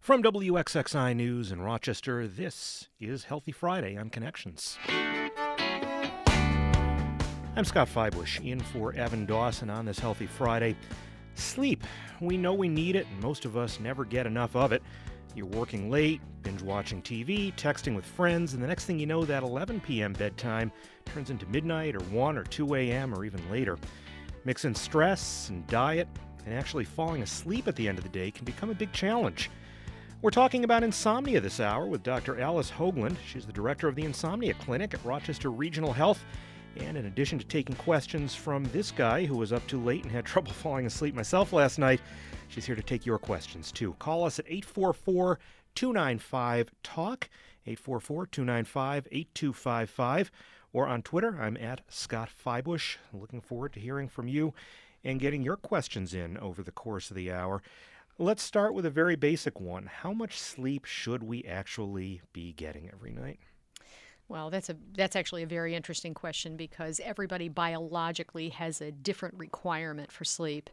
From WXXI News in Rochester, this is Healthy Friday on Connections. I'm Scott Feibusch, in for Evan Dawson on this Healthy Friday. Sleep. We know we need it, and most of us never get enough of it. You're working late, binge watching TV, texting with friends, and the next thing you know, that 11 p.m. bedtime turns into midnight or 1 or 2 a.m. or even later. Mix in stress and diet, and actually falling asleep at the end of the day can become a big challenge. We're talking about insomnia this hour with Dr. Alice Hoagland. She's the director of the Insomnia Clinic at Rochester Regional Health. And in addition to taking questions from this guy who was up too late and had trouble falling asleep myself last night, she's here to take your questions too. Call us at 844-295-TALK, 844-295-8255, or on Twitter, I'm at Scott Feibusch. Looking forward to hearing from you and getting your questions in over the course of the hour. Let's start with a very basic one. How much sleep should we actually be getting every night? Well, that's actually a very interesting question because everybody biologically has a different requirement for sleep.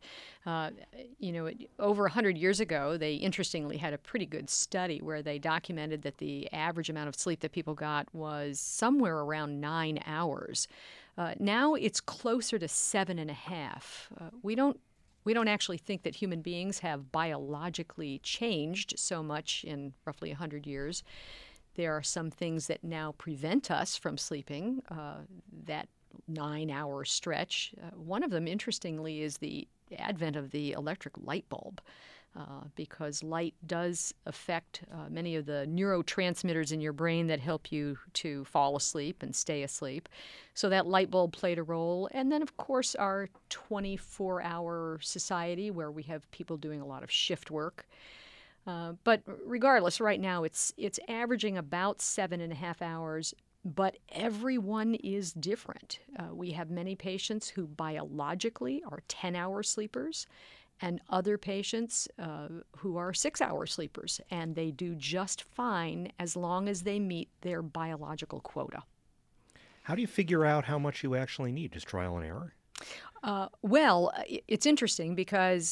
Over 100 years ago, they interestingly had a pretty good study where they documented that the average amount of sleep that people got was somewhere around 9 hours. Now it's closer to 7.5. We don't actually think that human beings have biologically changed so much in roughly 100 years. There are some things that now prevent us from sleeping, that 9-hour stretch. One of them, interestingly, is the advent of the electric light bulb, because light does affect many of the neurotransmitters in your brain that help you to fall asleep and stay asleep. So that light bulb played a role. And then, of course, our 24-hour society where we have people doing a lot of shift work. But regardless, right now it's averaging about 7.5 hours, but everyone is different. We have many patients who biologically are 10-hour sleepers and other patients who are 6-hour sleepers, and they do just fine as long as they meet their biological quota. How do you figure out how much you actually need? Just trial and error? Well, it's interesting because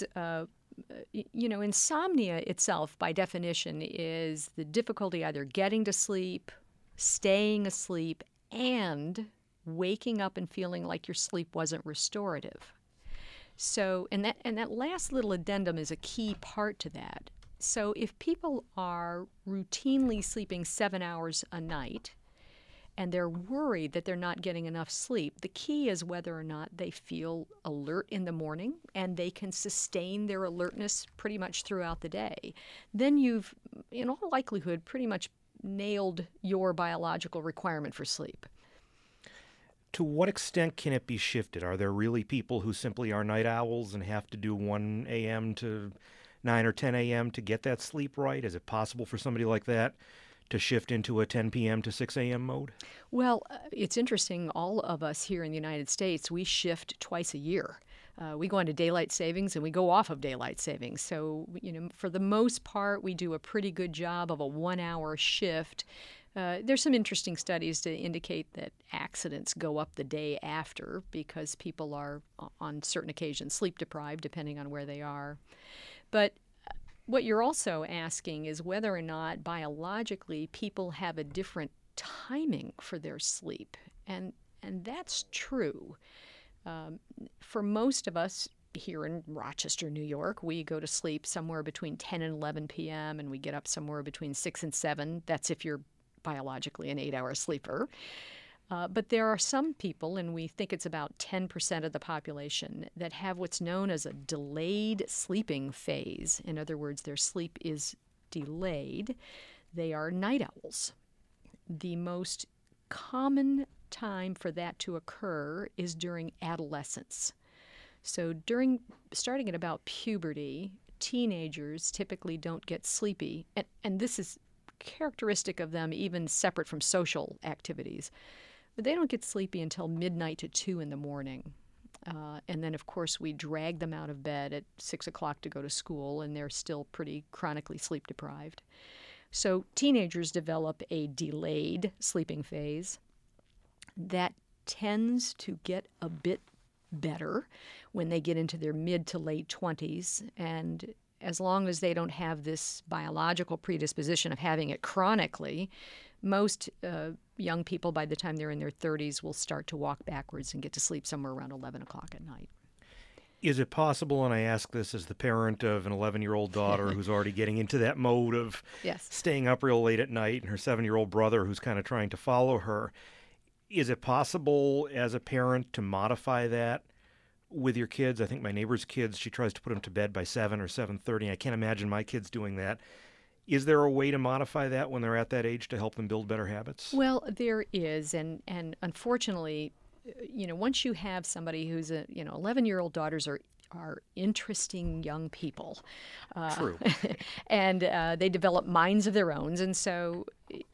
insomnia itself, by definition, is the difficulty either getting to sleep, staying asleep, and waking up and feeling like your sleep wasn't restorative. So, and that last little addendum is a key part to that. So if people are routinely sleeping 7 hours a night, and they're worried that they're not getting enough sleep, the key is whether or not they feel alert in the morning and they can sustain their alertness pretty much throughout the day. Then you've, in all likelihood, pretty much nailed your biological requirement for sleep. To what extent can it be shifted? Are there really people who simply are night owls and have to do 1 a.m. to 9 or 10 a.m. to get that sleep right? Is it possible for somebody like that to shift into a 10 p.m. to 6 a.m. mode? Well, it's interesting. All of us here in the United States, we shift twice a year. We go into daylight savings and we go off of daylight savings. So, for the most part, we do a pretty good job of a 1-hour shift. There's some interesting studies to indicate that accidents go up the day after because people are, on certain occasions, sleep deprived, depending on where they are. But what you're also asking is whether or not biologically people have a different timing for their sleep. And that's true. For most of us here in Rochester, New York, we go to sleep somewhere between 10 and 11 p.m. and we get up somewhere between 6 and 7. That's if you're biologically an 8-hour sleeper. But there are some people, and we think it's about 10% of the population, that have what's known as a delayed sleeping phase. In other words, their sleep is delayed. They are night owls. The most common time for that to occur is during adolescence. So starting at about puberty, teenagers typically don't get sleepy, and this is characteristic of them even separate from social activities. But they don't get sleepy until midnight to 2 in the morning. And then, of course, we drag them out of bed at 6 o'clock to go to school, and they're still pretty chronically sleep deprived. So teenagers develop a delayed sleeping phase that tends to get a bit better when they get into their mid to late 20s. And as long as they don't have this biological predisposition of having it chronically, most young people, by the time they're in their 30s, will start to walk backwards and get to sleep somewhere around 11 o'clock at night. Is it possible, and I ask this as the parent of an 11-year-old daughter who's already getting into that mode of Yes. staying up real late at night, and her 7-year-old brother who's kind of trying to follow her, is it possible as a parent to modify that with your kids? I think my neighbor's kids, she tries to put them to bed by 7 or 7:30. I can't imagine my kids doing that. Is there a way to modify that when they're at that age to help them build better habits? Well, there is, and unfortunately, once you have somebody who's 11-year-old daughters are interesting young people. True. And they develop minds of their own. And so,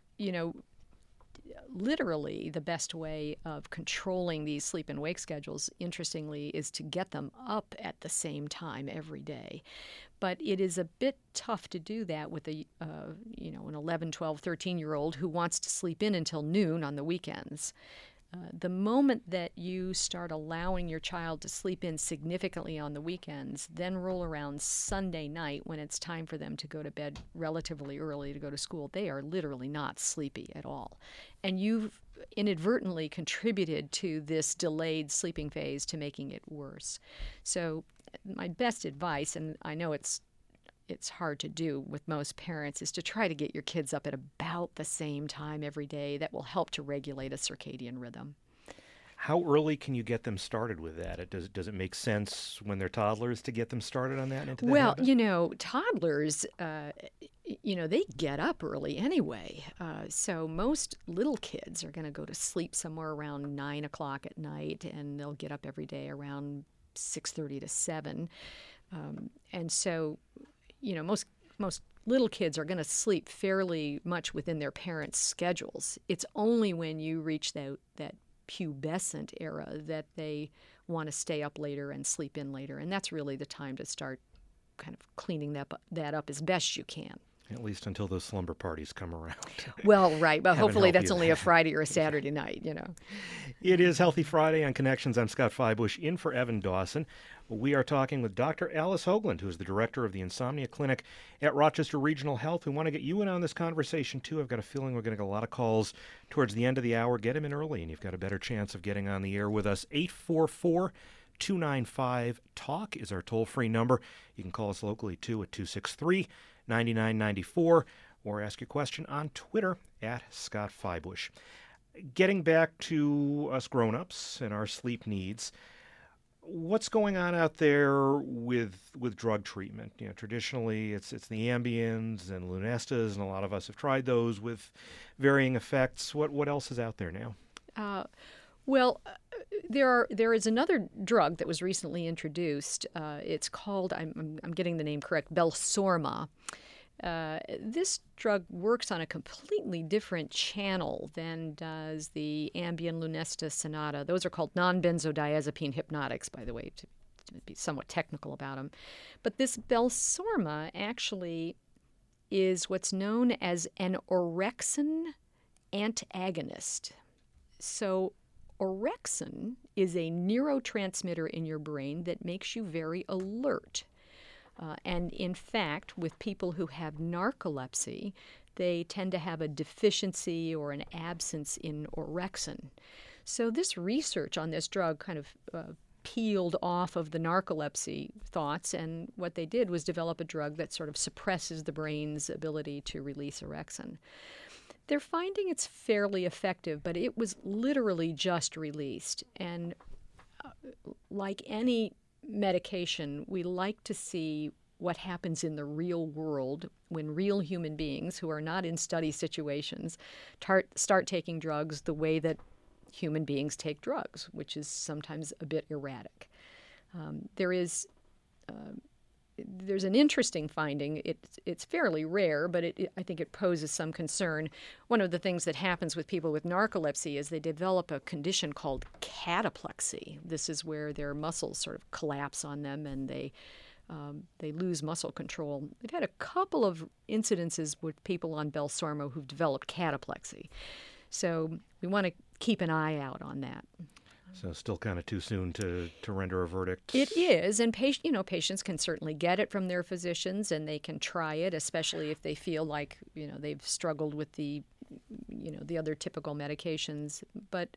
literally the best way of controlling these sleep and wake schedules, interestingly, is to get them up at the same time every day. But it is a bit tough to do that with an 11, 12, 13-year-old who wants to sleep in until noon on the weekends. The moment that you start allowing your child to sleep in significantly on the weekends, then roll around Sunday night when it's time for them to go to bed relatively early to go to school, they are literally not sleepy at all. And you've inadvertently contributed to this delayed sleeping phase to making it worse. So my best advice, and I know it's hard to do with most parents, is to try to get your kids up at about the same time every day. That will help to regulate a circadian rhythm. How early can you get them started with that? Does it make sense when they're toddlers to get them started on that? And into that Well, habit? toddlers, they get up early anyway. So most little kids are going to go to sleep somewhere around 9 o'clock at night, and they'll get up every day around 6:30 to 7. And so most little kids are going to sleep fairly much within their parents' schedules. It's only when you reach that pubescent era that they want to stay up later and sleep in later. And that's really the time to start kind of cleaning that up as best you can. At least until those slumber parties come around. Well, right. But Heaven hopefully help that's you only there. a Friday or a Saturday night, It is Healthy Friday on Connections. I'm Scott Feibush, in for Evan Dawson. We are talking with Dr. Alice Hoagland, who is the director of the Insomnia Clinic at Rochester Regional Health. We want to get you in on this conversation, too. I've got a feeling we're going to get a lot of calls towards the end of the hour. Get them in early, and you've got a better chance of getting on the air with us. 844-295-TALK is our toll-free number. You can call us locally, too, at 263-9994, or ask your question on Twitter at Scott Feibush. Getting back to us grown-ups and our sleep needs, what's going on out there with drug treatment? Traditionally, it's the Ambiens and Lunestas, and a lot of us have tried those with varying effects. What else is out there now? There is another drug that was recently introduced. It's called, I'm getting the name correct, Belsorma. This drug works on a completely different channel than does the Ambien, Lunesta, Sonata. Those are called non-benzodiazepine hypnotics, by the way, to be somewhat technical about them. But this Belsorma actually is what's known as an orexin antagonist. So orexin is a neurotransmitter in your brain that makes you very alert. And in fact, with people who have narcolepsy, they tend to have a deficiency or an absence in orexin. So this research on this drug kind of peeled off of the narcolepsy thoughts, and what they did was develop a drug that sort of suppresses the brain's ability to release orexin. They're finding it's fairly effective, but it was literally just released. And like any medication, we like to see what happens in the real world when real human beings who are not in study situations start taking drugs the way that human beings take drugs, which is sometimes a bit erratic. There's an interesting finding. It's fairly rare, but I think it poses some concern. One of the things that happens with people with narcolepsy is they develop a condition called cataplexy. This is where their muscles sort of collapse on them and they lose muscle control. They've had a couple of incidences with people on Belsorma who've developed cataplexy. So we want to keep an eye out on that. So still kind of too soon to render a verdict. It is, and patients can certainly get it from their physicians, and they can try it, especially if they feel like they've struggled with the other typical medications. But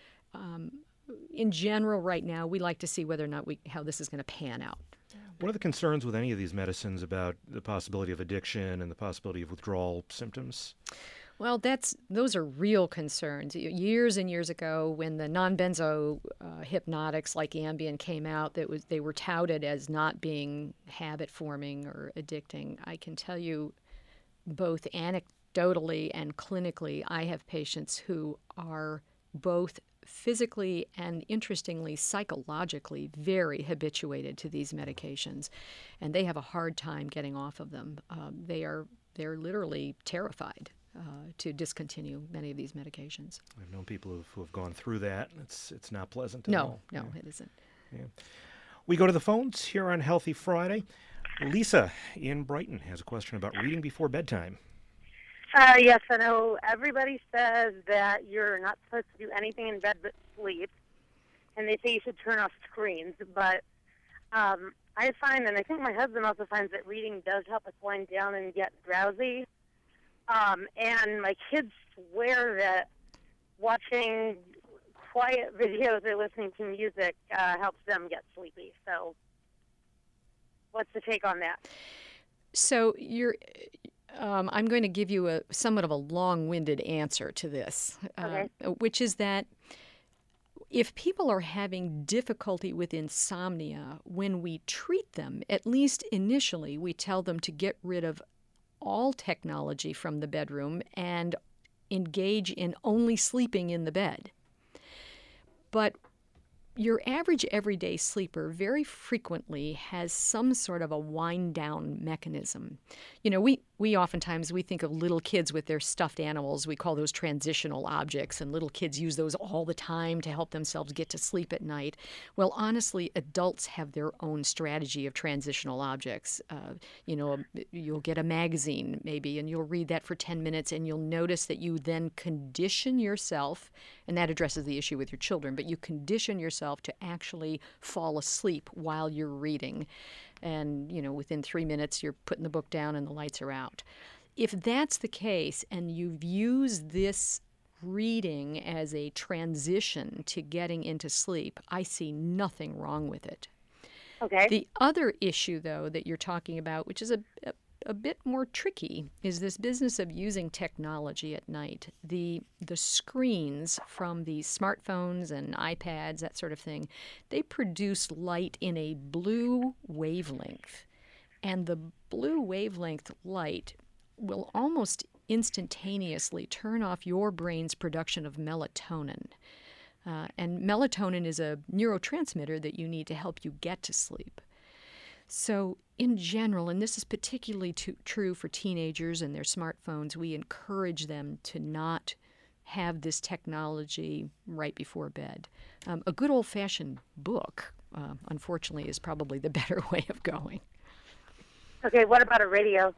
in general, right now, we like to see whether or not how this is going to pan out. What are the concerns with any of these medicines about the possibility of addiction and the possibility of withdrawal symptoms? Well, those are real concerns. Years and years ago, when the non-benzo hypnotics like Ambien came out, they were touted as not being habit-forming or addicting. I can tell you, both anecdotally and clinically, I have patients who are both physically and, interestingly, psychologically very habituated to these medications, and they have a hard time getting off of them. They're literally terrified to discontinue many of these medications. I've known people who have gone through that. It's not pleasant. No, it isn't. Yeah. We go to the phones here on Healthy Friday. Lisa in Brighton has a question about reading before bedtime. Yes, I know everybody says that you're not supposed to do anything in bed but sleep, and they say you should turn off screens, but I find, and I think my husband also finds, that reading does help us wind down and get drowsy. And my kids swear that watching quiet videos or listening to music helps them get sleepy. So what's the take on that? So I'm going to give you somewhat of a long-winded answer to this, Okay. Which is that if people are having difficulty with insomnia, when we treat them, at least initially, we tell them to get rid of all technology from the bedroom and engage in only sleeping in the bed. But your average everyday sleeper very frequently has some sort of a wind-down mechanism. We oftentimes think of little kids with their stuffed animals. We call those transitional objects, and little kids use those all the time to help themselves get to sleep at night. Well, honestly, adults have their own strategy of transitional objects. You'll get a magazine, maybe, and you'll read that for 10 minutes, and you'll notice that you then condition yourself, and that addresses the issue with your children, but you condition yourself to actually fall asleep while you're reading. And, within 3 minutes, you're putting the book down and the lights are out. If that's the case, and you've used this reading as a transition to getting into sleep, I see nothing wrong with it. Okay. The other issue, though, that you're talking about, which is a bit more tricky, is this business of using technology at night. The screens from the smartphones and iPads, that sort of thing, they produce light in a blue wavelength. And the blue wavelength light will almost instantaneously turn off your brain's production of melatonin. And melatonin is a neurotransmitter that you need to help you get to sleep. So in general, and this is particularly true for teenagers and their smartphones, we encourage them to not have this technology right before bed. A good old-fashioned book, unfortunately, is probably the better way of going. Okay, what about a radio?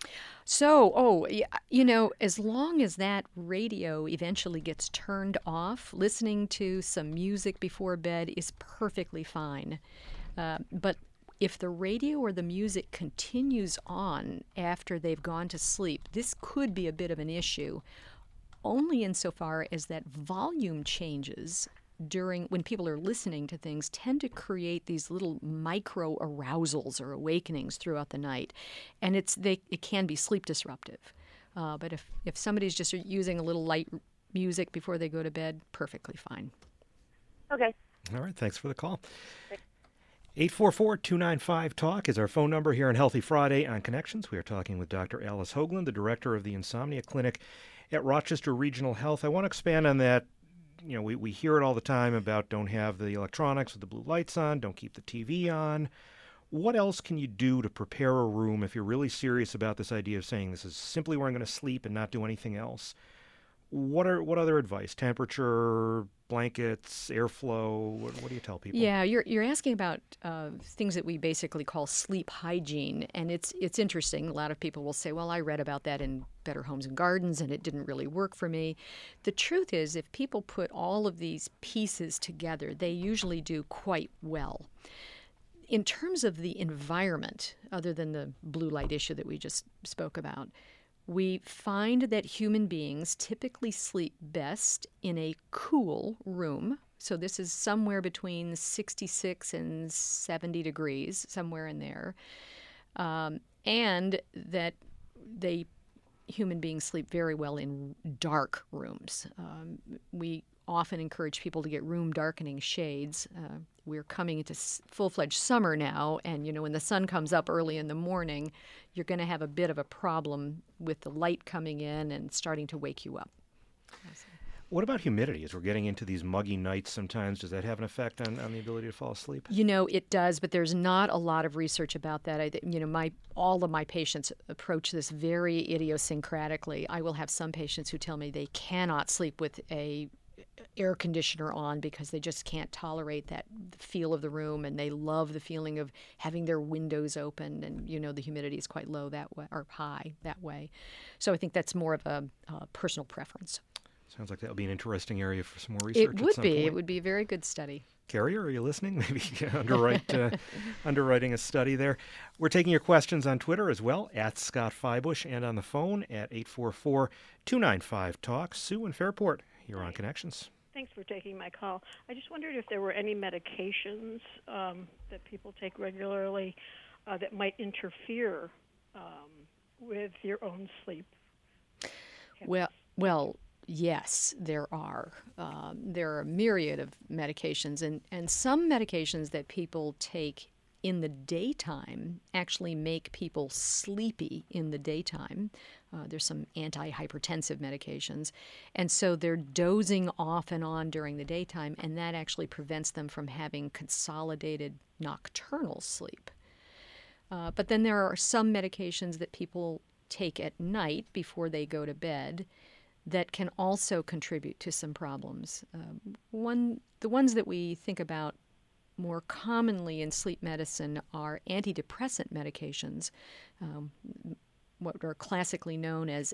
So, as long as that radio eventually gets turned off, listening to some music before bed is perfectly fine. But if the radio or the music continues on after they've gone to sleep, this could be a bit of an issue, only insofar as that volume changes when people are listening to things tend to create these little micro arousals or awakenings throughout the night, and it can be sleep disruptive. But if somebody's just using a little light music before they go to bed, perfectly fine. Okay. All right, thanks for the call. 844-295-TALK is our phone number here on Healthy Friday on Connections. We are talking with Dr. Alice Hoagland, the director of the Insomnia Clinic at Rochester Regional Health. I want to expand on that. We hear it all the time about don't have the electronics with the blue lights on, don't keep the TV on. What else can you do to prepare a room if you're really serious about this idea of saying this is simply where I'm going to sleep and not do anything else? What other advice? Temperature, blankets, airflow. What do you tell people? Yeah, you're asking about things that we basically call sleep hygiene, and it's interesting. A lot of people will say, "Well, I read about that in Better Homes and Gardens, and it didn't really work for me." The truth is, if people put all of these pieces together, they usually do quite well. In terms of the environment, other than the blue light issue that we just spoke about, we find that human beings typically sleep best in a cool room. So this is somewhere between 66 and 70 degrees, somewhere in there. And that human beings sleep very well in dark rooms. We often encourage people to get room darkening shades. We're coming into full-fledged summer now, and when the sun comes up early in the morning, you're going to have a bit of a problem with the light coming in and starting to wake you up. What about humidity? As we're getting into these muggy nights sometimes, does that have an effect on the ability to fall asleep? It does, but there's not a lot of research about that. All of my patients approach this very idiosyncratically. I will have some patients who tell me they cannot sleep with a air conditioner on because they just can't tolerate the feel of the room, and they love the feeling of having their windows open, and the humidity is quite low that way, or high that way. So I think that's more of a personal preference. Sounds like that would be an interesting area for some more research. It would at some be. point. It would be a very good study. Carrier, are you listening? Maybe underwriting a study there. We're taking your questions on Twitter as well, at Scott Feibusch, and on the phone at 844-295-TALK. Sue in Fairport, you're on Connections. Thanks for taking my call. I just wondered if there were any medications that people take regularly that might interfere with your own sleep. Well, yes, there are. There are a myriad of medications, and some medications that people take in the daytime actually make people sleepy in the daytime. There's some antihypertensive medications, and so they're dozing off and on during the daytime, and that actually prevents them from having consolidated nocturnal sleep. But then there are some medications that people take at night before they go to bed that can also contribute to some problems. The ones that we think about more commonly in sleep medicine are antidepressant medications, what are classically known as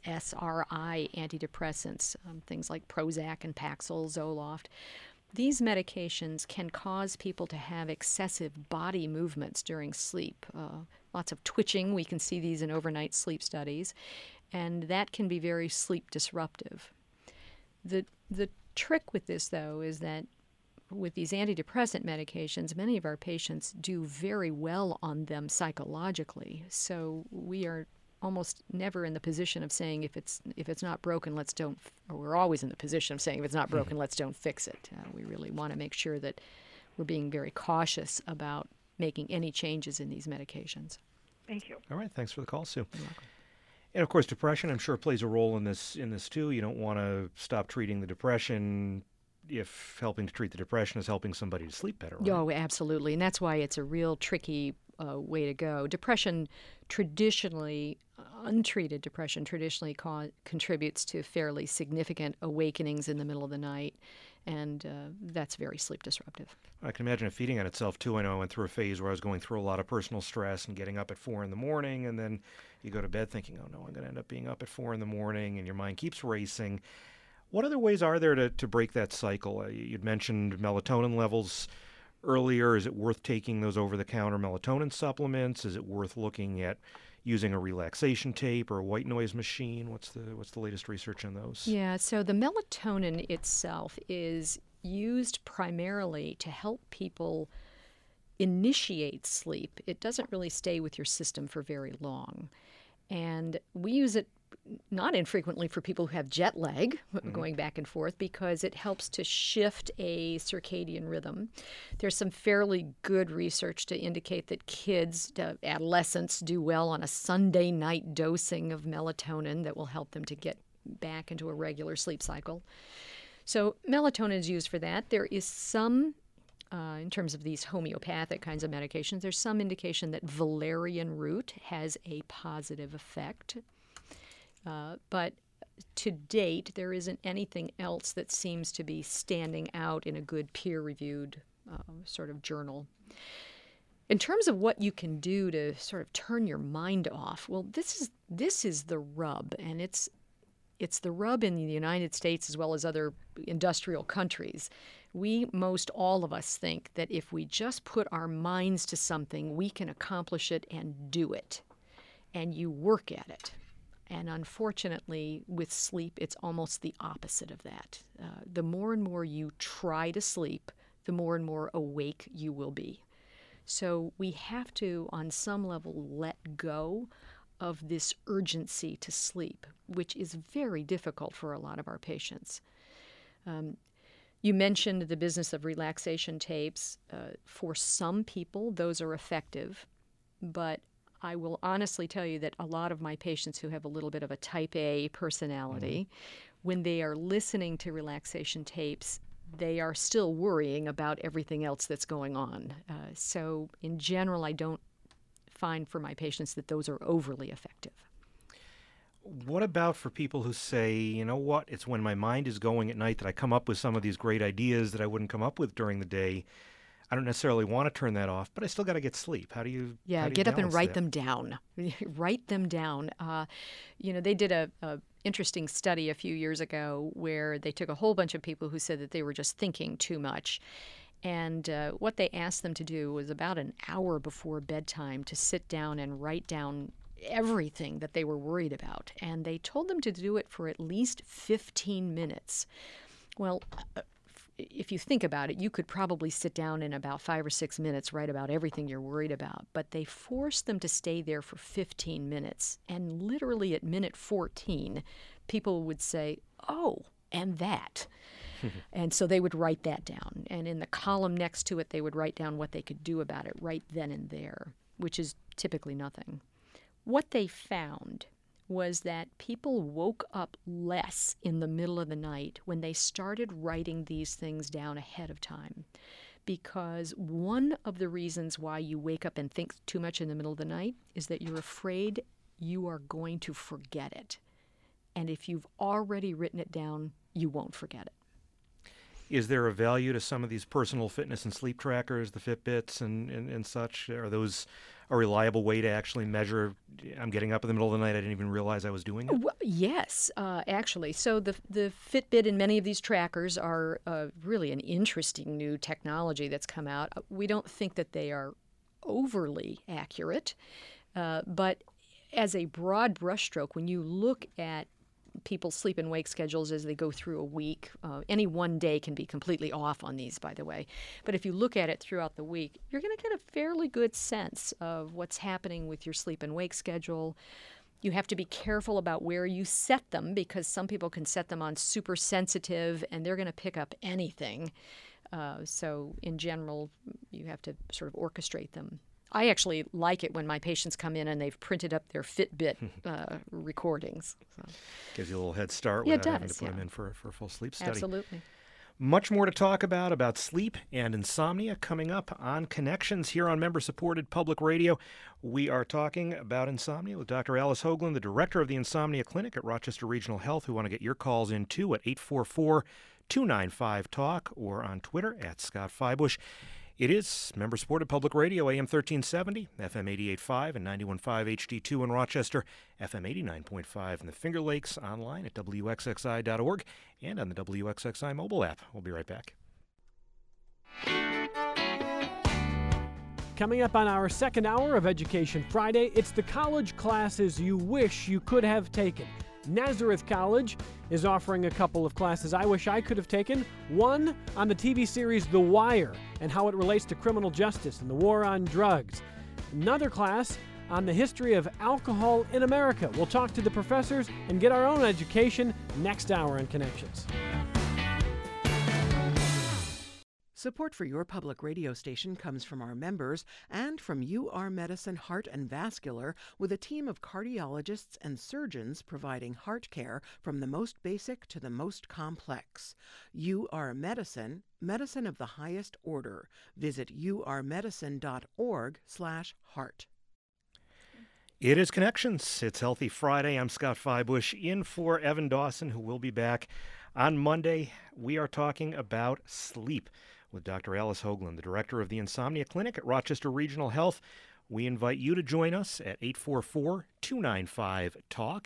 SSRI antidepressants, things like Prozac and Paxil, Zoloft. These medications can cause people to have excessive body movements during sleep, lots of twitching. We can see these in overnight sleep studies, and that can be very sleep disruptive. The trick with this, though, is that with these antidepressant medications, many of our patients do very well on them psychologically. So we are almost never in the position of saying if it's not broken, or we're always in the position of saying if it's not broken, let's don't fix it. We really want to make sure that we're being very cautious about making any changes in these medications. Thank you. All right, thanks for the call, Sue. You're welcome. And of course, depression, I'm sure, plays a role in this too. You don't want to stop treating the depression if helping to treat the depression is helping somebody to sleep better. Right? Oh, absolutely. And that's why it's a real tricky way to go. Depression traditionally, untreated depression traditionally contributes to fairly significant awakenings in the middle of the night, and that's very sleep disruptive. I can imagine it feeding on itself too. I know I went through a phase where I was going through a lot of personal stress and getting up at 4 a.m, and then you go to bed thinking, oh no, I'm going to end up being up at 4 a.m, and your mind keeps racing. What other ways are there to break that cycle? You'd mentioned melatonin levels earlier. Is it worth taking those over-the-counter melatonin supplements? Is it worth looking at using a relaxation tape or a white noise machine? What's the latest research on those? Yeah, so the melatonin itself is used primarily to help people initiate sleep. It doesn't really stay with your system for very long. And we use it not infrequently for people who have jet lag, going back and forth, because it helps to shift a circadian rhythm. There's some fairly good research to indicate that kids, adolescents, do well on a Sunday night dosing of melatonin that will help them to get back into a regular sleep cycle. So melatonin is used for that. There is some, in terms of these homeopathic kinds of medications, there's some indication that valerian root has a positive effect. But to date, there isn't anything else that seems to be standing out in a good peer-reviewed sort of journal. In terms of what you can do to sort of turn your mind off, well, this is the rub, and it's the rub in the United States as well as other industrial countries. Most all of us think that if we just put our minds to something, we can accomplish it and do it, and you work at it. And unfortunately, with sleep, it's almost the opposite of that. The more and more you try to sleep, the more and more awake you will be. So we have to, on some level, let go of this urgency to sleep, which is very difficult for a lot of our patients. You mentioned the business of relaxation tapes. For some people, those are effective, but I will honestly tell you that a lot of my patients who have a little bit of a type A personality, when they are listening to relaxation tapes, they are still worrying about everything else that's going on. So in general, I don't find for my patients that those are overly effective. What about for people who say, you know what, it's when my mind is going at night that I come up with some of these great ideas that I wouldn't come up with during the day. I don't necessarily want to turn that off, but I still got to get sleep. How do you get up and write that? them down. Write them down. They did a interesting study a few years ago where they took a whole bunch of people who said that they were just thinking too much. And what they asked them to do was about an hour before bedtime to sit down and write down everything that they were worried about. And they told them to do it for at least 15 minutes. Well, if you think about it, you could probably sit down in about 5 or 6 minutes, write about everything you're worried about. But they forced them to stay there for 15 minutes. And literally at minute 14, people would say, oh, and that. And so they would write that down. And in the column next to it, they would write down what they could do about it right then and there, which is typically nothing. What they found was that people woke up less in the middle of the night when they started writing these things down ahead of time. Because one of the reasons why you wake up and think too much in the middle of the night is that you're afraid you are going to forget it. And if you've already written it down, you won't forget it. Is there a value to some of these personal fitness and sleep trackers, the Fitbits and such? Are those a reliable way to actually measure, I'm getting up in the middle of the night, I didn't even realize I was doing it? Well, yes, actually. So the Fitbit and many of these trackers are really an interesting new technology that's come out. We don't think that they are overly accurate, but as a broad brushstroke, when you look at people's sleep and wake schedules as they go through a week. Any one day can be completely off on these, by the way. But if you look at it throughout the week, you're going to get a fairly good sense of what's happening with your sleep and wake schedule. You have to be careful about where you set them because some people can set them on super sensitive and they're going to pick up anything. So in general, you have to sort of orchestrate them. I actually like it when my patients come in and they've printed up their Fitbit recordings. So. Gives you a little head start without having to put them in for a full sleep study. Absolutely. Much more to talk about sleep and insomnia coming up on Connections here on member-supported public radio. We are talking about insomnia with Dr. Alice Hoagland, the director of the Insomnia Clinic at Rochester Regional Health. We want to get your calls in too at 844-295-TALK or on Twitter at Scott Feibusch. It is member-supported public radio, AM 1370, FM 88.5 and 91.5 HD2 in Rochester, FM 89.5 in the Finger Lakes, online at WXXI.org and on the WXXI mobile app. We'll be right back. Coming up on our second hour of Education Friday, it's the college classes you wish you could have taken. Nazareth College is offering a couple of classes I wish I could have taken. One on the TV series The Wire and how it relates to criminal justice and the war on drugs. Another class on the history of alcohol in America. We'll talk to the professors and get our own education next hour on Connections. Support for your public radio station comes from our members and from UR Medicine Heart and Vascular, with a team of cardiologists and surgeons providing heart care from the most basic to the most complex. UR Medicine, medicine of the highest order. Visit urmedicine.org/heart. It is Connections. It's Healthy Friday. I'm Scott Feibush in for Evan Dawson, who will be back on Monday. We are talking about sleep with Dr. Alice Hoagland, the director of the Insomnia Clinic at Rochester Regional Health. We invite you to join us at 844-295-TALK,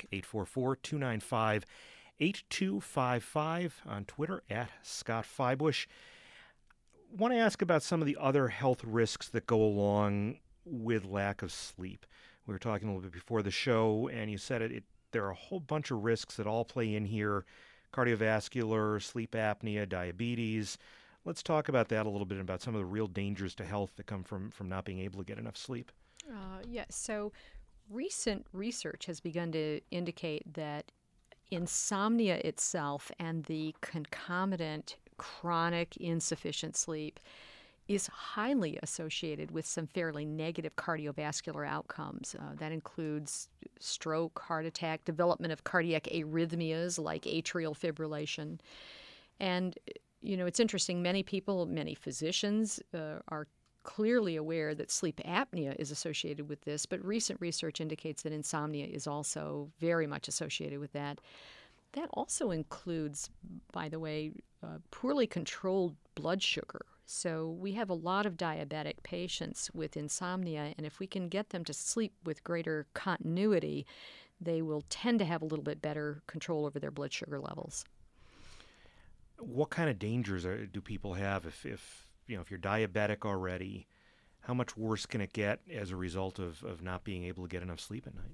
844-295-8255, on Twitter at Scott Feibush. I want to ask about some of the other health risks that go along with lack of sleep. We were talking a little bit before the show, and you said there are a whole bunch of risks that all play in here: cardiovascular, sleep apnea, diabetes. Let's talk about that a little bit, about some of the real dangers to health that come from not being able to get enough sleep. So recent research has begun to indicate that insomnia itself and the concomitant chronic insufficient sleep is highly associated with some fairly negative cardiovascular outcomes. That includes stroke, heart attack, development of cardiac arrhythmias like atrial fibrillation. And, it's interesting, many physicians are clearly aware that sleep apnea is associated with this, but recent research indicates that insomnia is also very much associated with that. That also includes, by the way, poorly controlled blood sugar. So we have a lot of diabetic patients with insomnia, and if we can get them to sleep with greater continuity, they will tend to have a little bit better control over their blood sugar levels. What kind of dangers do people have if you're diabetic already? How much worse can it get as a result of not being able to get enough sleep at night?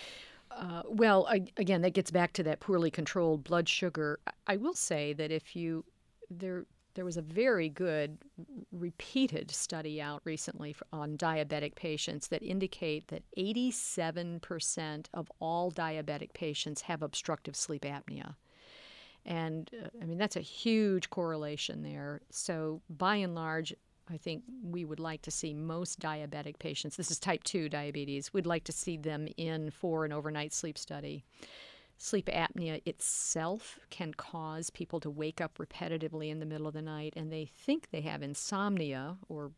Again, that gets back to that poorly controlled blood sugar. I will say that there was a very good repeated study out recently on diabetic patients that indicate that 87% of all diabetic patients have obstructive sleep apnea. And, that's a huge correlation there. So, by and large, I think we would like to see most diabetic patients, this is type 2 diabetes, we'd like to see them in for an overnight sleep study. Sleep apnea itself can cause people to wake up repetitively in the middle of the night, and they think they have insomnia or,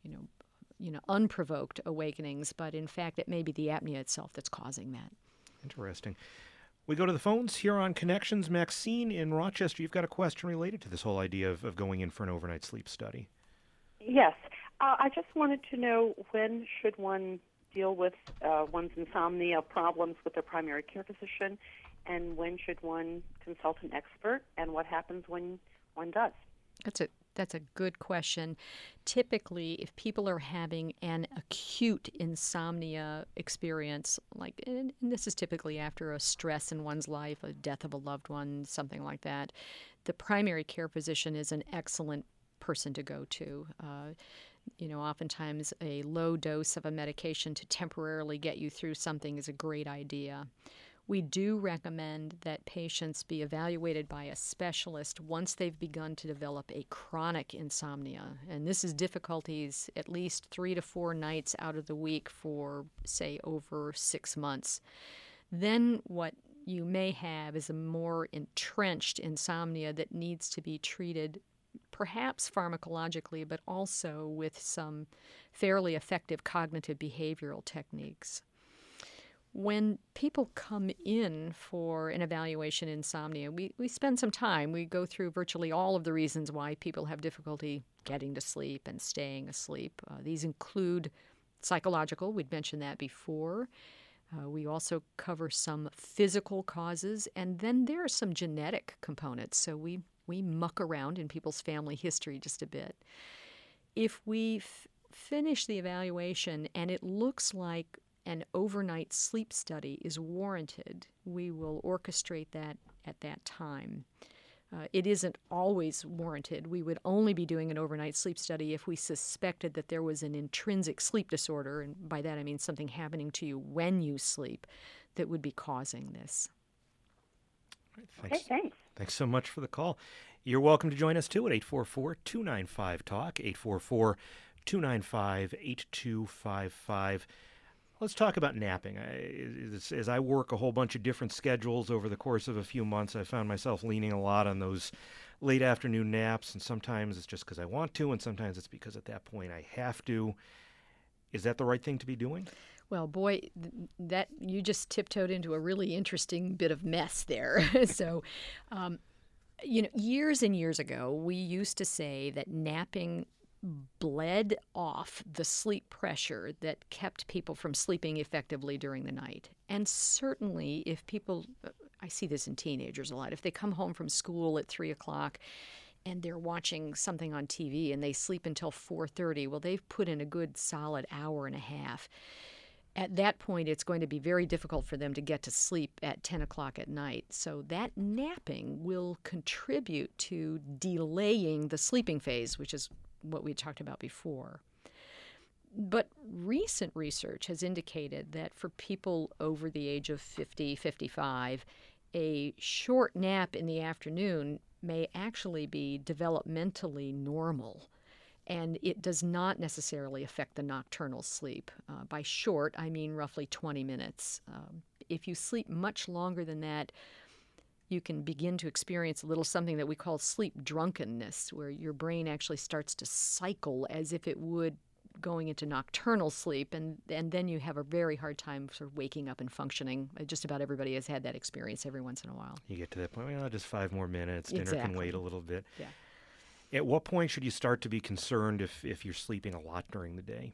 unprovoked awakenings, but in fact it may be the apnea itself that's causing that. Interesting. We go to the phones here on Connections. Maxine in Rochester, you've got a question related to this whole idea of going in for an overnight sleep study. Yes. I just wanted to know, when should one deal with one's insomnia problems with their primary care physician, and when should one consult an expert, and what happens when one does? That's a good question. Typically, if people are having an acute insomnia experience, and this is typically after a stress in one's life, a death of a loved one, something like that, the primary care physician is an excellent person to go to. Oftentimes a low dose of a medication to temporarily get you through something is a great idea. We do recommend that patients be evaluated by a specialist once they've begun to develop a chronic insomnia. And this is difficulties at least 3 to 4 nights out of the week for, say, over 6 months. Then what you may have is a more entrenched insomnia that needs to be treated perhaps pharmacologically, but also with some fairly effective cognitive behavioral techniques. When people come in for an evaluation in insomnia, we spend some time. We go through virtually all of the reasons why people have difficulty getting to sleep and staying asleep. These include psychological, we'd mentioned that before. We also cover some physical causes, and then there are some genetic components. So we muck around in people's family history just a bit. If we finish the evaluation and it looks like an overnight sleep study is warranted, we will orchestrate that at that time. It isn't always warranted. We would only be doing an overnight sleep study if we suspected that there was an intrinsic sleep disorder, and by that I mean something happening to you when you sleep that would be causing this. Thanks. Okay, thanks. Thanks so much for the call. You're welcome to join us too at 844-295-TALK, 844-295-8255. Let's talk about napping. As I work a whole bunch of different schedules over the course of a few months, I found myself leaning a lot on those late afternoon naps, and sometimes it's just because I want to, and sometimes it's because at that point I have to. Is that the right thing to be doing? Well, boy, that you just tiptoed into a really interesting bit of mess there. So, years and years ago, we used to say that napping bled off the sleep pressure that kept people from sleeping effectively during the night. And certainly, if people, I see this in teenagers a lot, if they come home from school at 3 o'clock and they're watching something on TV and they sleep until 4:30, well, they've put in a good solid hour and a half. At that point, it's going to be very difficult for them to get to sleep at 10 o'clock at night. So that napping will contribute to delaying the sleeping phase, which is what we talked about before. But recent research has indicated that for people over the age of 50, 55, a short nap in the afternoon may actually be developmentally normal. And it does not necessarily affect the nocturnal sleep. By short, I mean roughly 20 minutes. If you sleep much longer than that, you can begin to experience a little something that we call sleep drunkenness, where your brain actually starts to cycle as if it would going into nocturnal sleep, and then you have a very hard time sort of waking up and functioning. Just about everybody has had that experience every once in a while. You get to that point, well, just 5 more minutes. Dinner Exactly. can wait a little bit. Yeah. At what point should you start to be concerned if you're sleeping a lot during the day?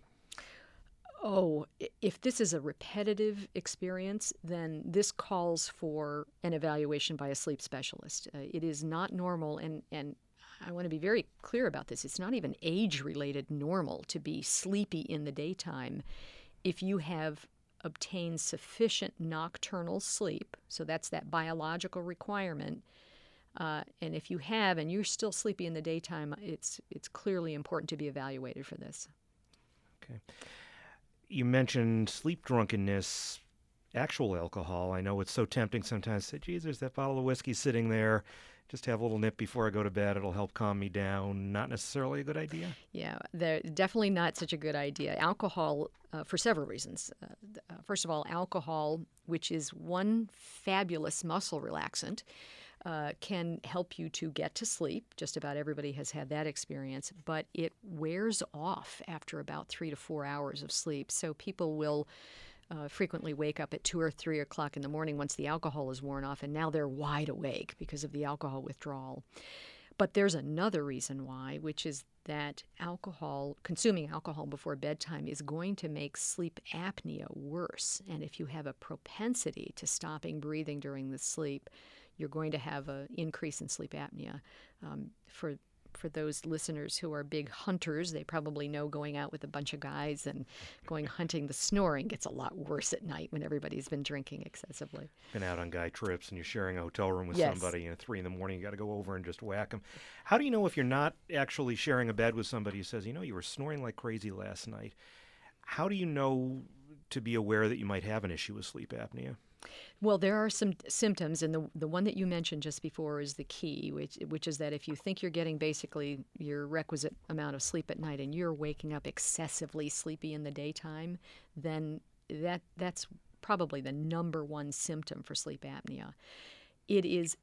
Oh, if this is a repetitive experience, then this calls for an evaluation by a sleep specialist. It is not normal, and I want to be very clear about this. It's not even age-related normal to be sleepy in the daytime if you have obtained sufficient nocturnal sleep. So that's that biological requirement. And if you have and you're still sleepy in the daytime, it's clearly important to be evaluated for this. Okay. You mentioned sleep drunkenness, actual alcohol. I know it's so tempting sometimes to say, geez, there's that bottle of whiskey sitting there. Just have a little nip before I go to bed. It'll help calm me down. Not necessarily a good idea. Yeah, they're definitely not such a good idea. Alcohol, for several reasons. First of all, alcohol, which is one fabulous muscle relaxant, can help you to get to sleep. Just about everybody has had that experience, but it wears off after about 3 to 4 hours of sleep. So people will frequently wake up at 2 or 3 o'clock in the morning once the alcohol is worn off, and now they're wide awake because of the alcohol withdrawal. But there's another reason why, which is that consuming alcohol before bedtime is going to make sleep apnea worse. And if you have a propensity to stopping breathing during the sleep, you're going to have an increase in sleep apnea. For those listeners who are big hunters, they probably know going out with a bunch of guys and going hunting, the snoring gets a lot worse at night when everybody's been drinking excessively. Been out on guy trips and you're sharing a hotel room with Yes. somebody, and at 3 in the morning you got to go over and just whack them. How do you know if you're not actually sharing a bed with somebody who says, you were snoring like crazy last night? How do you know to be aware that you might have an issue with sleep apnea? Well, there are some symptoms, and the one that you mentioned just before is the key, which is that if you think you're getting basically your requisite amount of sleep at night and you're waking up excessively sleepy in the daytime, then that's probably the number one symptom for sleep apnea. It is,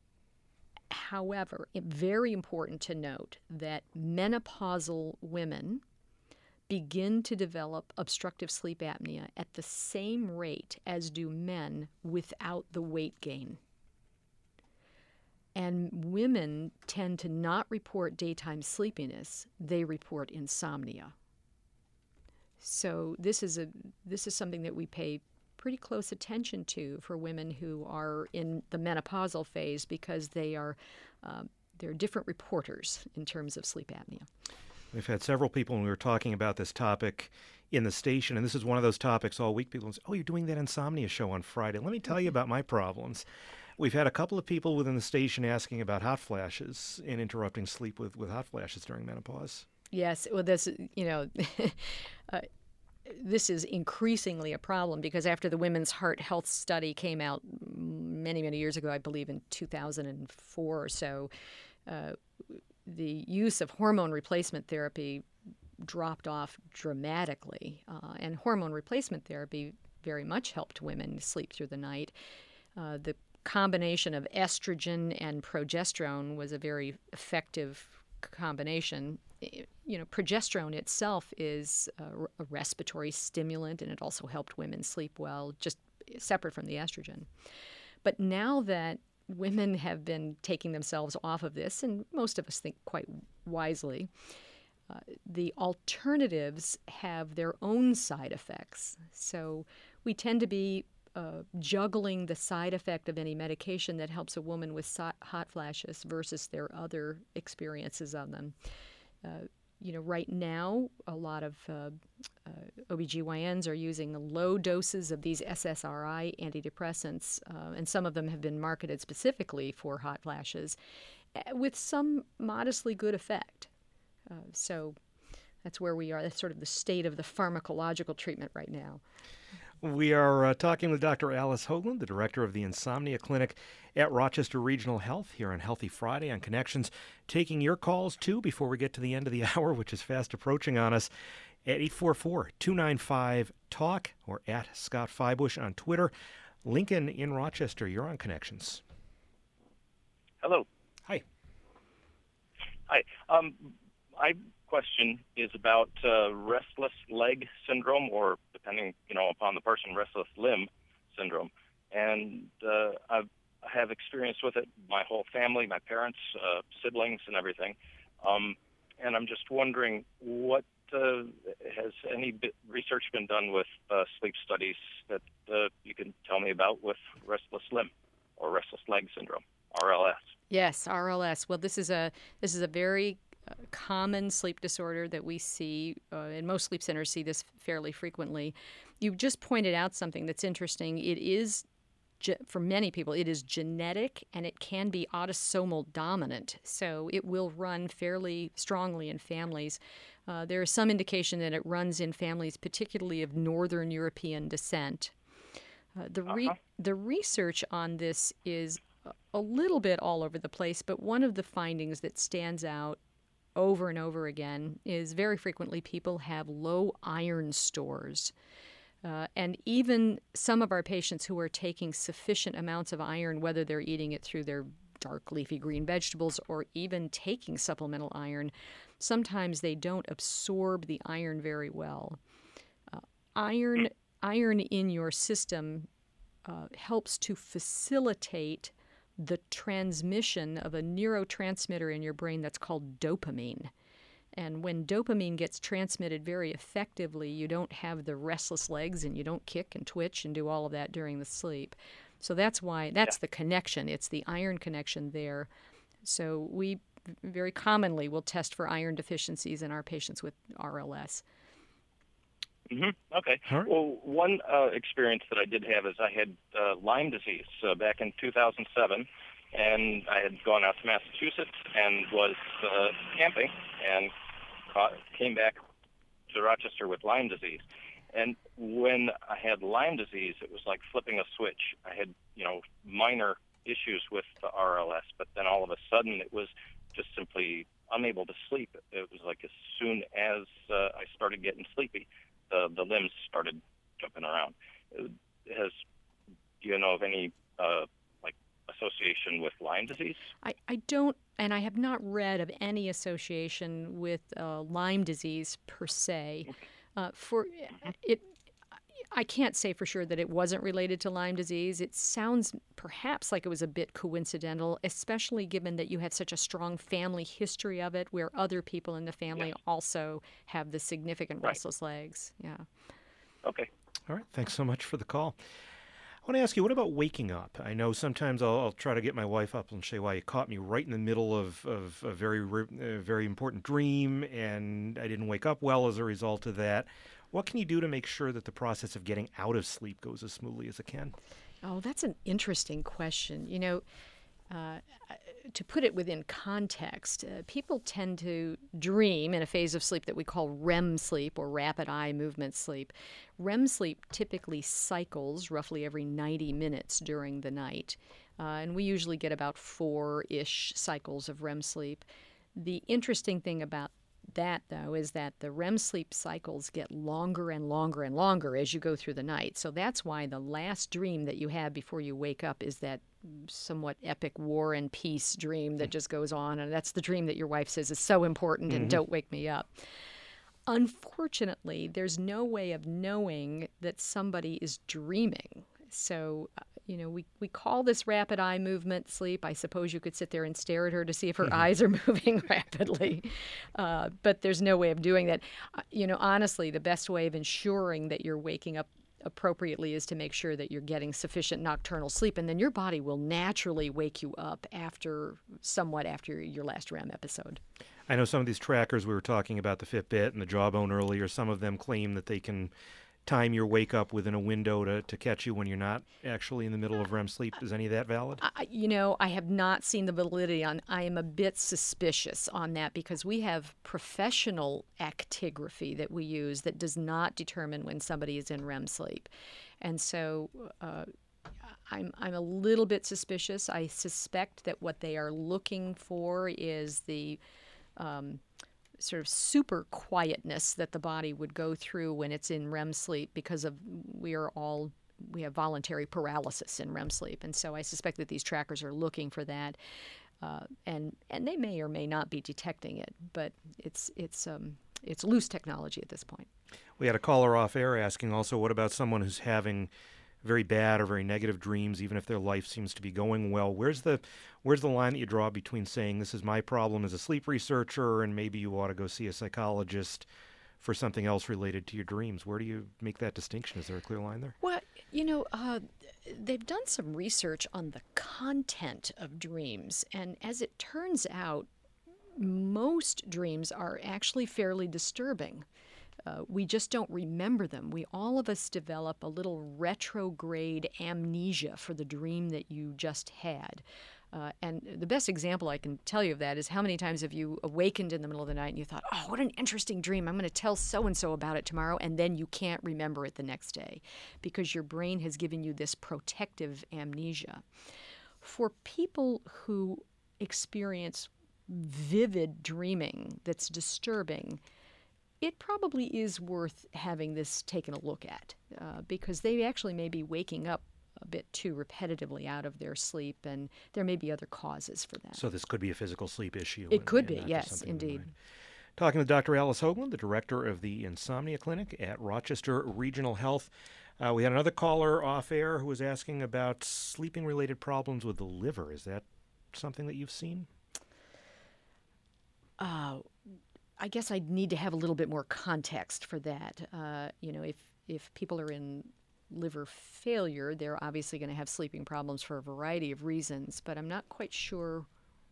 however, very important to note that menopausal women begin to develop obstructive sleep apnea at the same rate as do men without the weight gain. And women tend to not report daytime sleepiness, they report insomnia. So this is something that we pay pretty close attention to for women who are in the menopausal phase, because they're different reporters in terms of sleep apnea. We've had several people when we were talking about this topic in the station, and this is one of those topics all week. People say, oh, you're doing that insomnia show on Friday. Let me tell you about my problems. We've had a couple of people within the station asking about hot flashes and interrupting sleep with hot flashes during menopause. Yes, well, this this is increasingly a problem, because after the Women's Heart Health Study came out many, many years ago, I believe in 2004 or so, the use of hormone replacement therapy dropped off dramatically. And hormone replacement therapy very much helped women sleep through the night. The combination of estrogen and progesterone was a very effective combination. progesterone itself is a respiratory stimulant, and it also helped women sleep well, just separate from the estrogen. But now that women have been taking themselves off of this, and most of us think quite wisely, the alternatives have their own side effects. So we tend to be juggling the side effect of any medication that helps a woman with hot flashes versus their other experiences of them. Right now, a lot of OBGYNs are using low doses of these SSRI antidepressants, and some of them have been marketed specifically for hot flashes, with some modestly good effect. So that's where we are. That's sort of the state of the pharmacological treatment right now. We are talking with Dr. Alice Hoagland, the director of the Insomnia Clinic at Rochester Regional Health, here on Healthy Friday on Connections. Taking your calls, too, before we get to the end of the hour, which is fast approaching on us, at 844-295-TALK or at Scott Feibush on Twitter. Lincoln in Rochester, you're on Connections. Hello. Hi. Hi. My question is about restless leg syndrome, or depending, upon the person, restless limb syndrome. And I have experience with it, my whole family, my parents, siblings, and everything. And I'm just wondering, what has any research been done with sleep studies that you can tell me about with restless limb or restless leg syndrome, RLS? Yes, RLS. Well, this is a very common sleep disorder that we see, and most sleep centers see this fairly frequently. You just pointed out something that's interesting. It is, for many people, it is genetic, and it can be autosomal dominant. So it will run fairly strongly in families. There is some indication that it runs in families, particularly of Northern European descent. The research on this is a little bit all over the place, but one of the findings that stands out over and over again is very frequently people have low iron stores. And even some of our patients who are taking sufficient amounts of iron, whether they're eating it through their dark leafy green vegetables or even taking supplemental iron, sometimes they don't absorb the iron very well. Iron in your system helps to facilitate the transmission of a neurotransmitter in your brain that's called dopamine. And when dopamine gets transmitted very effectively, you don't have the restless legs and you don't kick and twitch and do all of that during the sleep. So that's the connection. It's the iron connection there. So we very commonly will test for iron deficiencies in our patients with RLS. Okay. Right. Well, one experience that I did have is I had Lyme disease back in 2007, and I had gone out to Massachusetts and was camping and came back to Rochester with Lyme disease. And when I had Lyme disease, it was like flipping a switch. I had, minor issues with the RLS, but then all of a sudden it was just simply unable to sleep. It was like as soon as I started getting sleepy, the limbs started jumping around. Do you know of any association with Lyme disease? I don't, and I have not read of any association with Lyme disease per se. I can't say for sure that it wasn't related to Lyme disease. It sounds perhaps like it was a bit coincidental, especially given that you had such a strong family history of it, where other people in the family also have the significant restless legs. Yeah. Okay. All right. Thanks so much for the call. I want to ask you, what about waking up? I know sometimes I'll try to get my wife up and say, "Well, you caught me right in the middle of a very important dream, and I didn't wake up well as a result of that." What can you do to make sure that the process of getting out of sleep goes as smoothly as it can? Oh, that's an interesting question. To put it within context, people tend to dream in a phase of sleep that we call REM sleep, or rapid eye movement sleep. REM sleep typically cycles roughly every 90 minutes during the night, and we usually get about 4-ish cycles of REM sleep. The interesting thing about that, though, is that the REM sleep cycles get longer and longer and longer as you go through the night. So that's why the last dream that you have before you wake up is that somewhat epic war and peace dream that just goes on. And that's the dream that your wife says is so important and don't wake me up. Unfortunately, there's no way of knowing that somebody is dreaming. So, we call this rapid eye movement sleep. I suppose you could sit there and stare at her to see if her eyes are moving rapidly. But there's no way of doing that. Honestly, the best way of ensuring that you're waking up appropriately is to make sure that you're getting sufficient nocturnal sleep, and then your body will naturally wake you up after your last REM episode. I know some of these trackers, we were talking about the Fitbit and the Jawbone earlier, some of them claim that they can time your wake up within a window to catch you when you're not actually in the middle of REM sleep. Is any of that valid? I have not seen the validity on. I am a bit suspicious on that because we have professional actigraphy that we use that does not determine when somebody is in REM sleep. And so I'm a little bit suspicious. I suspect that what they are looking for is the sort of super quietness that the body would go through when it's in REM sleep because we have voluntary paralysis in REM sleep. And so I suspect that these trackers are looking for that. And they may or may not be detecting it, but it's loose technology at this point. We had a caller off air asking also, what about someone who's having very bad or very negative dreams, even if their life seems to be going well? Where's the line that you draw between saying this is my problem as a sleep researcher and maybe you ought to go see a psychologist for something else related to your dreams? Where do you make that distinction? Is there a clear line there? Well, they've done some research on the content of dreams, and as it turns out, most dreams are actually fairly disturbing. We just don't remember them. All of us develop a little retrograde amnesia for the dream that you just had. And the best example I can tell you of that is how many times have you awakened in the middle of the night and you thought, oh, what an interesting dream. I'm going to tell so-and-so about it tomorrow, and then you can't remember it the next day because your brain has given you this protective amnesia. For people who experience vivid dreaming that's disturbing, it probably is worth having this taken a look at because they actually may be waking up a bit too repetitively out of their sleep, and there may be other causes for that. So this could be a physical sleep issue. It could be, yes, indeed. Talking with Dr. Alice Hoagland, the director of the Insomnia Clinic at Rochester Regional Health. We had another caller off air who was asking about sleeping-related problems with the liver. Is that something that you've seen? I guess I'd need to have a little bit more context for that. If people are in liver failure, they're obviously going to have sleeping problems for a variety of reasons. But I'm not quite sure.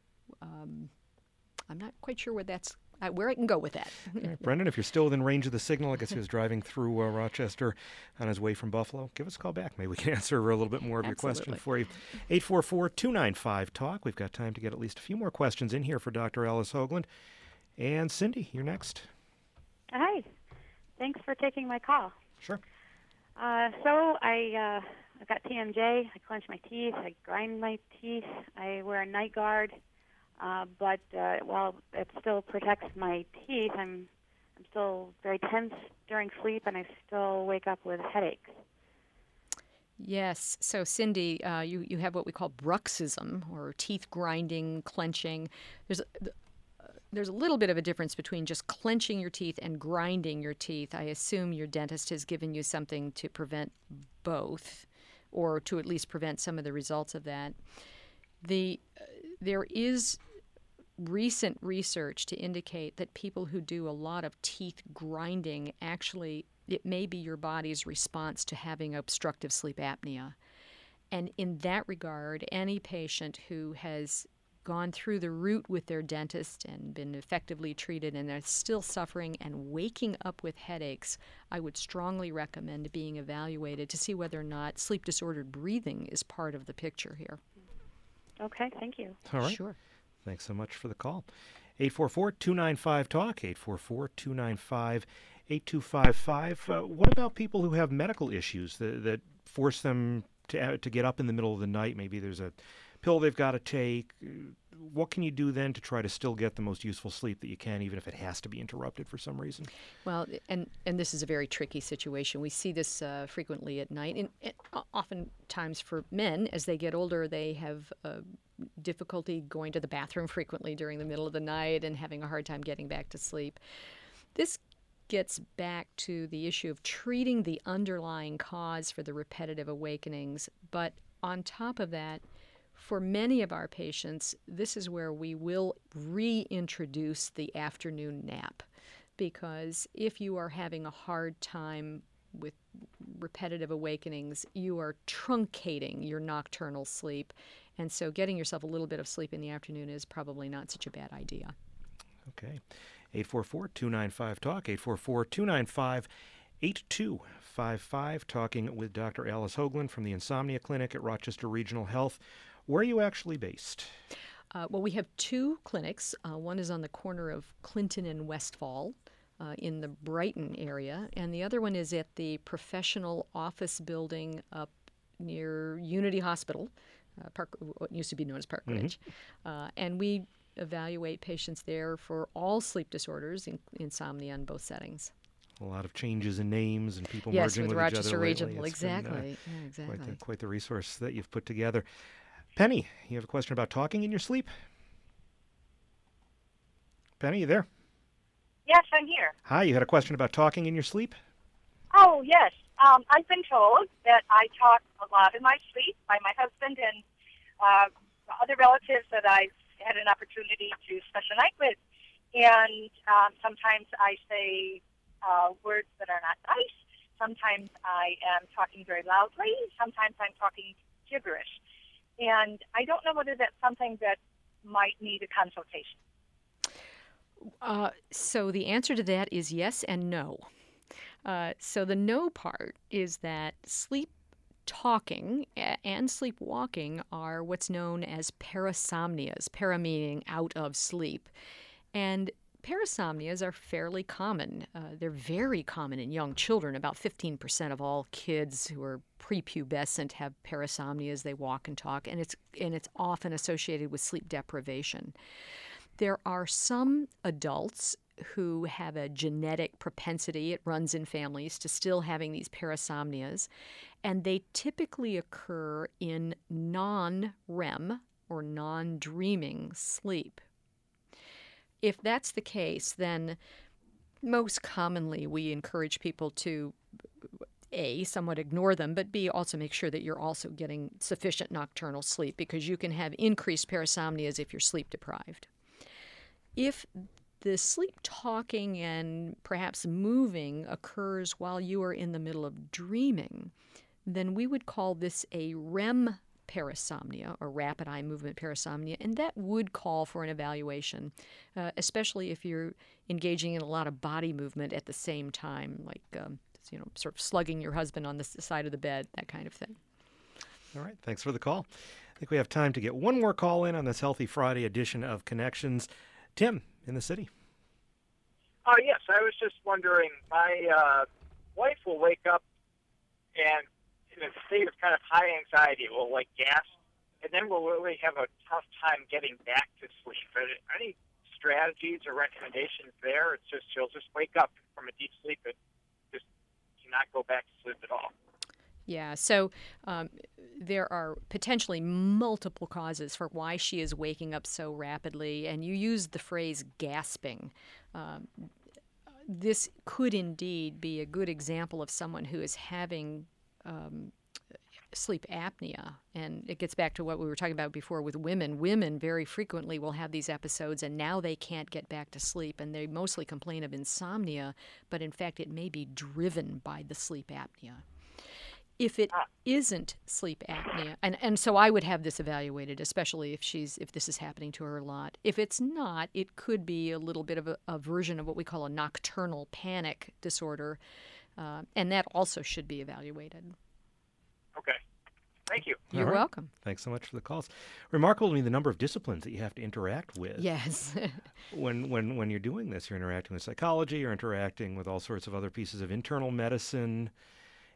Where I can go with that. Right, Brendan, if you're still within range of the signal, I guess he was driving through Rochester on his way from Buffalo. Give us a call back. Maybe we can answer a little bit more of your question for you. 844-295-TALK. We've got time to get at least a few more questions in here for Dr. Alice Hoagland. And Cindy, you're next. Hi. Thanks for taking my call. Sure. So I've got TMJ. I clench my teeth. I grind my teeth. I wear a night guard. But while it still protects my teeth, I'm still very tense during sleep, and I still wake up with headaches. Yes. So, Cindy, you have what we call bruxism, or teeth grinding, clenching. There's a little bit of a difference between just clenching your teeth and grinding your teeth. I assume your dentist has given you something to prevent both, or to at least prevent some of the results of that. There is recent research to indicate that people who do a lot of teeth grinding, actually, it may be your body's response to having obstructive sleep apnea. And in that regard, any patient who has gone through the route with their dentist and been effectively treated and are still suffering and waking up with headaches, I would strongly recommend being evaluated to see whether or not sleep-disordered breathing is part of the picture here. Okay, thank you. All right. Sure. Thanks so much for the call. 844-295-TALK, 844-295-8255. What about people who have medical issues that force them to get up in the middle of the night? Maybe there's a pill they've got to take. What can you do then to try to still get the most useful sleep that you can, even if it has to be interrupted for some reason? Well, and this is a very tricky situation. We see this frequently at night, and oftentimes for men, as they get older, they have difficulty going to the bathroom frequently during the middle of the night and having a hard time getting back to sleep. This gets back to the issue of treating the underlying cause for the repetitive awakenings, but on top of that, for many of our patients, this is where we will reintroduce the afternoon nap, because if you are having a hard time with repetitive awakenings, you are truncating your nocturnal sleep, and so getting yourself a little bit of sleep in the afternoon is probably not such a bad idea. Okay. 844-295-TALK, 844-295-8255, talking with Dr. Alice Hoagland from the Insomnia Clinic at Rochester Regional Health. Where are you actually based? Well, we have two clinics. One is on the corner of Clinton and Westfall in the Brighton area, and the other one is at the professional office building up near Unity Hospital, what used to be known as Park Ridge. And we evaluate patients there for all sleep disorders, insomnia in both settings. A lot of changes in names and people yes, merging with with Rochester each other Regional, lately. exactly. Yeah, exactly. Quite the resource that you've put together. Penny, you have a question about talking in your sleep? Penny, you there? Yes, I'm here. Hi, you had a question about talking in your sleep? Oh, yes. I've been told that I talk a lot in my sleep by my husband and other relatives that I've had an opportunity to spend the night with. And sometimes I say words that are not nice. Sometimes I am talking very loudly. Sometimes I'm talking gibberish. And I don't know whether that's something that might need a consultation. So the answer to that is yes and no. So the no part is that sleep talking and sleepwalking are what's known as parasomnias, para meaning out of sleep. And parasomnias are fairly common. They're very common in young children. About 15% of all kids who are prepubescent have parasomnias. They walk and talk, and it's often associated with sleep deprivation. There are some adults who have a genetic propensity, it runs in families, to still having these parasomnias, and they typically occur in non-REM or non-dreaming sleep. If that's the case, then most commonly we encourage people to, A, somewhat ignore them, but B, also make sure that you're also getting sufficient nocturnal sleep, because you can have increased parasomnias if you're sleep deprived. If the sleep talking and perhaps moving occurs while you are in the middle of dreaming, then we would call this a REM parasomnia, or rapid eye movement parasomnia, and that would call for an evaluation, especially if you're engaging in a lot of body movement at the same time, like sort of slugging your husband on the side of the bed, that kind of thing. All right, thanks for the call. I think we have time to get one more call in on this Healthy Friday edition of Connections. Tim, in the city. Yes, I was just wondering, my wife will wake up and in a state of kind of high anxiety, will like gasp, and then we'll really have a tough time getting back to sleep. Are there any strategies or recommendations there? It's just she'll just wake up from a deep sleep and just cannot go back to sleep at all. Yeah, so there are potentially multiple causes for why she is waking up so rapidly, and you used the phrase gasping. This could indeed be a good example of someone who is having sleep apnea, and it gets back to what we were talking about before with women. Women very frequently will have these episodes, and now they can't get back to sleep, and they mostly complain of insomnia, but in fact it may be driven by the sleep apnea. If it isn't sleep apnea, and so I would have this evaluated, especially if this is happening to her a lot. If it's not, it could be a little bit of a version of what we call a nocturnal panic disorder, and that also should be evaluated. Okay. Thank you. You're welcome. Thanks so much for the calls. Remarkable to me the number of disciplines that you have to interact with. Yes. when you're doing this, you're interacting with psychology, you're interacting with all sorts of other pieces of internal medicine.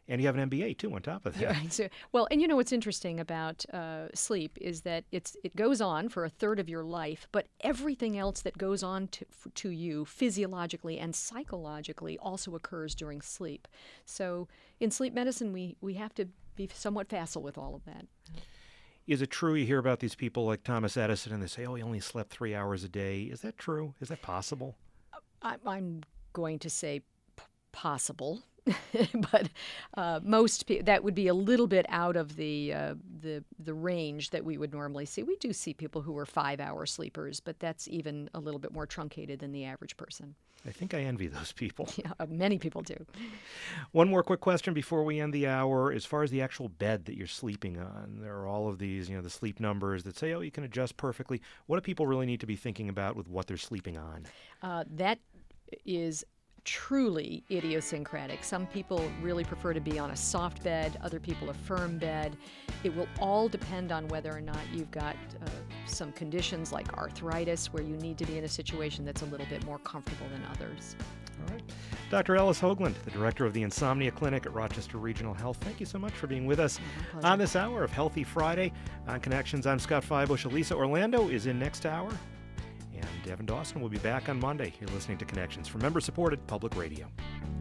And you have an MBA, too, on top of that. Yeah, so, well, and what's interesting about sleep is that it goes on for a third of your life, but everything else that goes on to you physiologically and psychologically also occurs during sleep. So in sleep medicine, we have to be somewhat facile with all of that. Is it true you hear about these people like Thomas Edison and they say, oh, he only slept 3 hours a day? Is that true? Is that possible? I'm going to say possible. But most that would be a little bit out of the range that we would normally see. We do see people who are 5-hour sleepers, but that's even a little bit more truncated than the average person. I think I envy those people. Yeah, many people do. One more quick question before we end the hour. As far as the actual bed that you're sleeping on, there are all of these, the sleep numbers that say, oh, you can adjust perfectly. What do people really need to be thinking about with what they're sleeping on? That is truly idiosyncratic. Some people really prefer to be on a soft bed, other people a firm bed. It will all depend on whether or not you've got some conditions like arthritis where you need to be in a situation that's a little bit more comfortable than others. All right. Dr. Ellis Hoagland, the director of the Insomnia Clinic at Rochester Regional Health, thank you so much for being with us on this hour of Healthy Friday. On Connections, I'm Scott Feibusch. Elisa Orlando is in next hour. And Evan Dawson will be back on Monday. You're listening to Connections from member-supported public radio.